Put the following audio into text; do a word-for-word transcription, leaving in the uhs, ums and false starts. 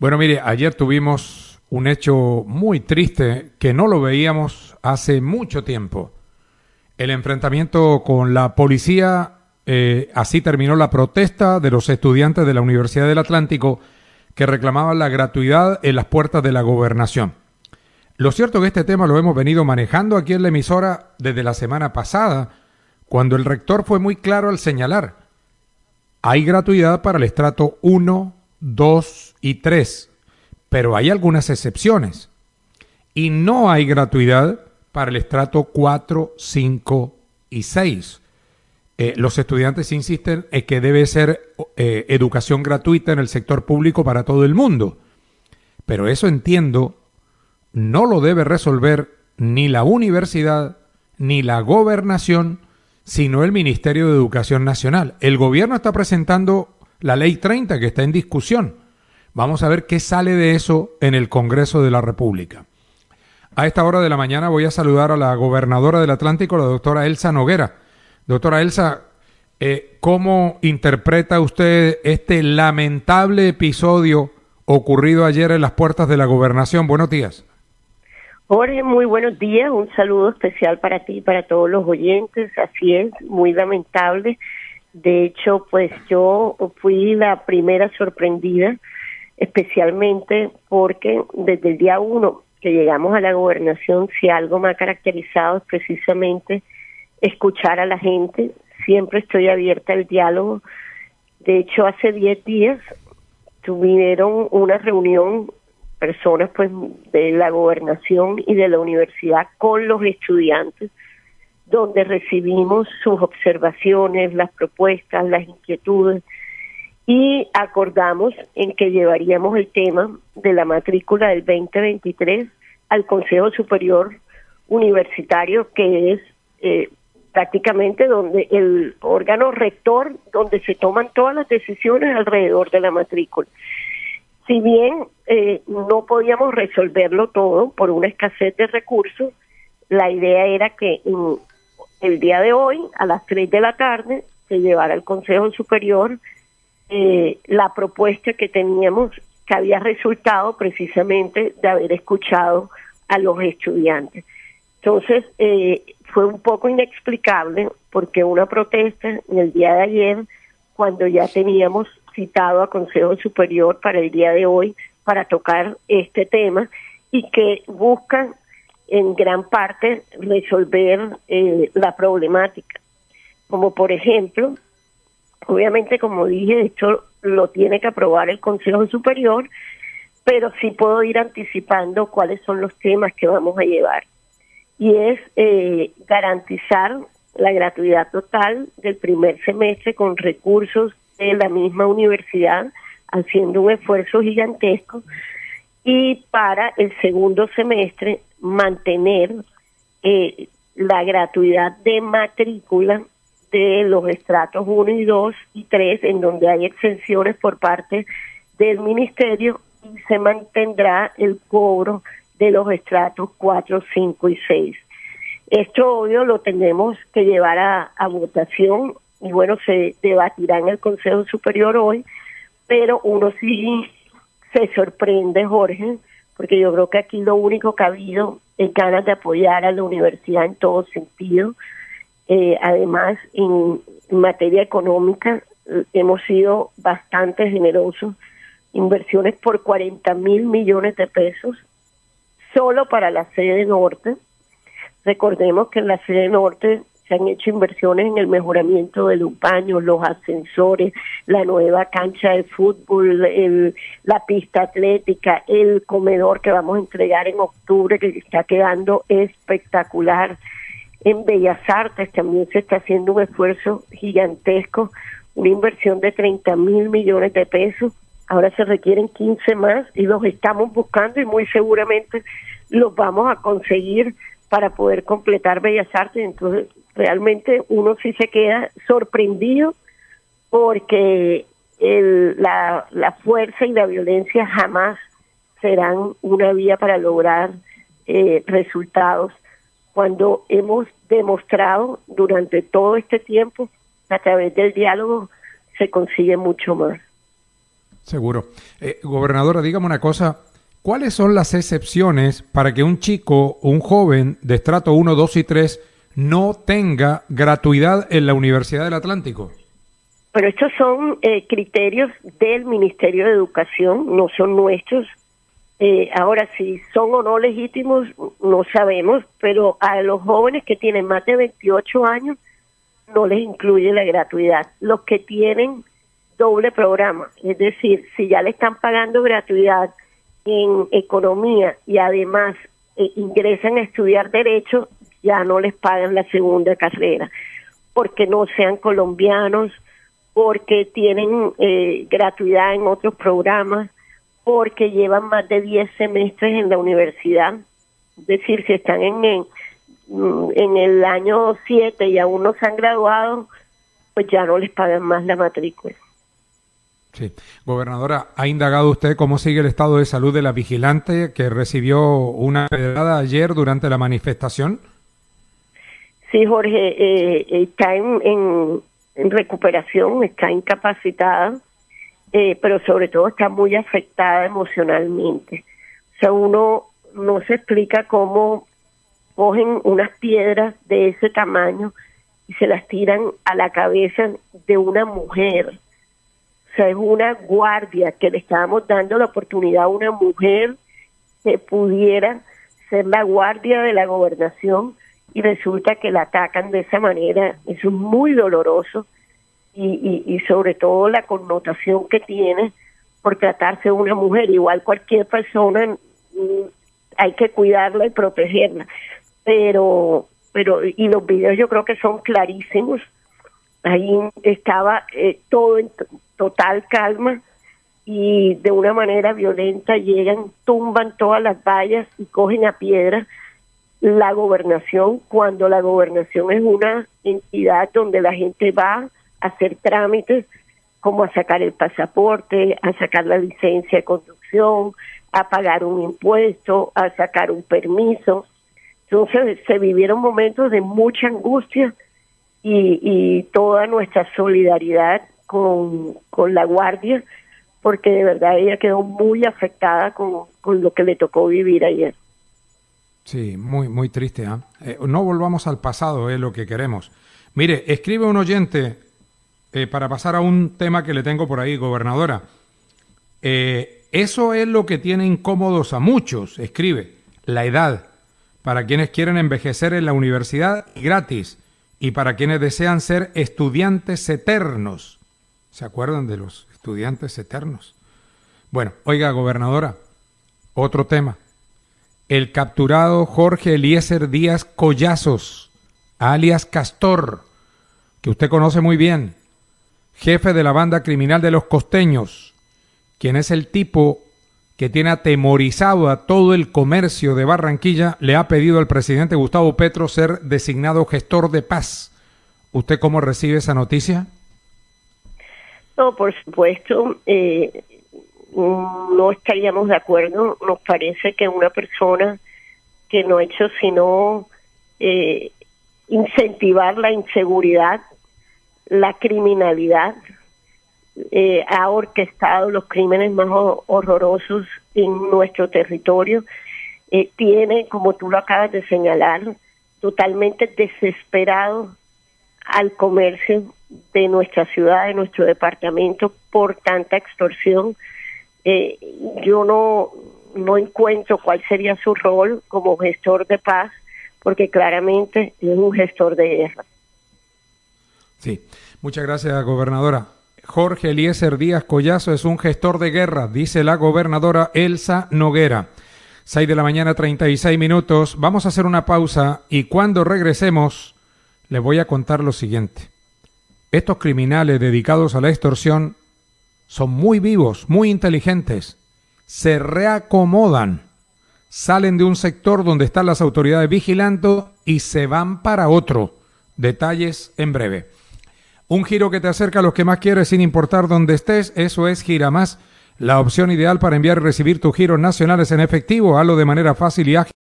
Bueno, mire, ayer tuvimos un hecho muy triste que no lo veíamos hace mucho tiempo. El enfrentamiento con la policía, eh, así terminó la protesta de los estudiantes de la Universidad del Atlántico que reclamaban la gratuidad en las puertas de la gobernación. Lo cierto es que este tema lo hemos venido manejando aquí en la emisora desde la semana pasada, cuando el rector fue muy claro al señalar: hay gratuidad para el estrato uno, dos y tres, pero hay algunas excepciones. Y no hay gratuidad para el estrato cuatro, cinco y seis. Eh, los estudiantes insisten en que debe ser eh, educación gratuita en el sector público para todo el mundo. Pero eso, entiendo, no lo debe resolver ni la universidad ni la gobernación, sino el Ministerio de Educación Nacional. El gobierno está presentando la Ley treinta, que está en discusión. Vamos a ver qué sale de eso en el Congreso de la República. A esta hora de la mañana voy a saludar a la gobernadora del Atlántico, la doctora Elsa Noguera. Doctora Elsa, eh, ¿cómo interpreta usted este lamentable episodio ocurrido ayer en las puertas de la gobernación? Buenos días. Jorge, muy buenos días. Un saludo especial para ti y para todos los oyentes. Así es, muy lamentable. De hecho, pues yo fui la primera sorprendida, especialmente porque desde el día uno que llegamos a la gobernación, si algo me ha caracterizado es precisamente escuchar a la gente. Siempre estoy abierta al diálogo. De hecho, hace diez días tuvieron una reunión personas pues de la gobernación y de la universidad con los estudiantes, donde recibimos sus observaciones, las propuestas, las inquietudes, y acordamos en que llevaríamos el tema de la matrícula del veinte veintitrés al Consejo Superior Universitario, que es eh, prácticamente donde el órgano rector, donde se toman todas las decisiones alrededor de la matrícula. Si bien eh, no podíamos resolverlo todo por una escasez de recursos, la idea era que en el día de hoy, a las tres de la tarde, se llevara al Consejo Superior eh, la propuesta que teníamos, que había resultado precisamente de haber escuchado a los estudiantes. Entonces, eh, fue un poco inexplicable, porque una protesta en el día de ayer, cuando ya teníamos citado a Consejo Superior para el día de hoy para tocar este tema, y que buscan en gran parte resolver eh, la problemática. Como por ejemplo, obviamente, como dije, esto lo tiene que aprobar el Consejo Superior, pero sí puedo ir anticipando cuáles son los temas que vamos a llevar. Y es eh, garantizar la gratuidad total del primer semestre con recursos de la misma universidad, haciendo un esfuerzo gigantesco, y para el segundo semestre mantener eh, la gratuidad de matrícula de los estratos uno y dos y tres, en donde hay exenciones por parte del ministerio, y se mantendrá el cobro de los estratos cuatro, cinco y seis. Esto, obvio, lo tenemos que llevar a, a votación, y bueno, se debatirá en el Consejo Superior hoy, pero uno sí se sorprende, Jorge, porque yo creo que aquí lo único que ha habido es ganas de apoyar a la universidad en todo sentido. Eh, además, en, en materia económica, eh, hemos sido bastante generosos, inversiones por cuarenta mil millones de pesos, solo para la sede norte. Recordemos que en la sede norte se han hecho inversiones en el mejoramiento de los baños, los ascensores, la nueva cancha de fútbol, el, la pista atlética, el comedor que vamos a entregar en octubre, que está quedando espectacular. En Bellas Artes también se está haciendo un esfuerzo gigantesco, una inversión de treinta mil millones de pesos. Ahora se requieren quince más y los estamos buscando, y muy seguramente los vamos a conseguir para poder completar Bellas Artes. Entonces, realmente uno sí se queda sorprendido, porque el, la, la fuerza y la violencia jamás serán una vía para lograr eh, resultados, cuando hemos demostrado durante todo este tiempo, a través del diálogo, se consigue mucho más. Seguro. Eh, gobernadora, dígame una cosa. ¿Cuáles son las excepciones para que un chico, un joven de estrato uno, dos y tres no tenga gratuidad en la Universidad del Atlántico? Pero estos son eh, criterios del Ministerio de Educación, no son nuestros. Eh, ahora, si son o no legítimos, no sabemos, pero a los jóvenes que tienen más de veintiocho años no les incluye la gratuidad. Los que tienen doble programa, es decir, si ya le están pagando gratuidad en economía y además eh, ingresan a estudiar derecho, ya no les pagan la segunda carrera, porque no sean colombianos, porque tienen eh, gratuidad en otros programas, porque llevan más de diez semestres en la universidad. Es decir, si están en, en, en el año siete y aún no se han graduado, pues ya no les pagan más la matrícula. Sí. Gobernadora, ¿ha indagado usted cómo sigue el estado de salud de la vigilante que recibió una pedrada ayer durante la manifestación? Sí, Jorge, eh, está en, en, en recuperación, está incapacitada, eh, pero sobre todo está muy afectada emocionalmente. O sea, uno no se explica cómo cogen unas piedras de ese tamaño y se las tiran a la cabeza de una mujer. O sea, es una guardia que le estábamos dando la oportunidad a una mujer que pudiera ser la guardia de la gobernación y resulta que la atacan de esa manera. Eso es muy doloroso y, y, y sobre todo la connotación que tiene por tratarse de una mujer. Igual cualquier persona, hay que cuidarla y protegerla. Pero, pero y los videos yo creo que son clarísimos. Ahí estaba eh, todo en total calma y de una manera violenta llegan, tumban todas las vallas y cogen a piedra la gobernación, cuando la gobernación es una entidad donde la gente va a hacer trámites como a sacar el pasaporte, a sacar la licencia de conducción, a pagar un impuesto, a sacar un permiso. Entonces se vivieron momentos de mucha angustia y, y toda nuestra solidaridad con, con la guardia, porque de verdad ella quedó muy afectada con, con lo que le tocó vivir ayer. Sí, muy muy triste. ¿eh? Eh, no volvamos al pasado, es lo que queremos. Mire, escribe un oyente, eh, para pasar a un tema que le tengo por ahí, gobernadora. Eh, eso es lo que tiene incómodos a muchos, escribe, la edad, para quienes quieren envejecer en la universidad gratis y para quienes desean ser estudiantes eternos. ¿Se acuerdan de los estudiantes eternos? Bueno, oiga, gobernadora, otro tema. El capturado Jorge Eliezer Díaz Collazos, alias Castor, que usted conoce muy bien, jefe de la banda criminal de los Costeños, quien es el tipo que tiene atemorizado a todo el comercio de Barranquilla, le ha pedido al presidente Gustavo Petro ser designado gestor de paz. ¿Usted cómo recibe esa noticia? No, por supuesto, eh, no estaríamos de acuerdo. Nos parece que una persona que no ha hecho sino eh, incentivar la inseguridad, la criminalidad, eh, ha orquestado los crímenes más horrorosos en nuestro territorio, eh, tiene, como tú lo acabas de señalar, totalmente desesperado al comercio de nuestra ciudad, de nuestro departamento, por tanta extorsión. Eh, yo no, no encuentro cuál sería su rol como gestor de paz, porque claramente es un gestor de guerra. Sí, muchas gracias, gobernadora. Jorge Eliezer Díaz Collazo es un gestor de guerra, dice la gobernadora Elsa Noguera. seis de la mañana, treinta y seis minutos. Vamos a hacer una pausa y cuando regresemos les voy a contar lo siguiente. Estos criminales dedicados a la extorsión son muy vivos, muy inteligentes. Se reacomodan, salen de un sector donde están las autoridades vigilando y se van para otro. Detalles en breve. Un giro que te acerca a los que más quieres sin importar dónde estés, eso es Gira Más, la opción ideal para enviar y recibir tus giros nacionales en efectivo. Hazlo de manera fácil y ágil.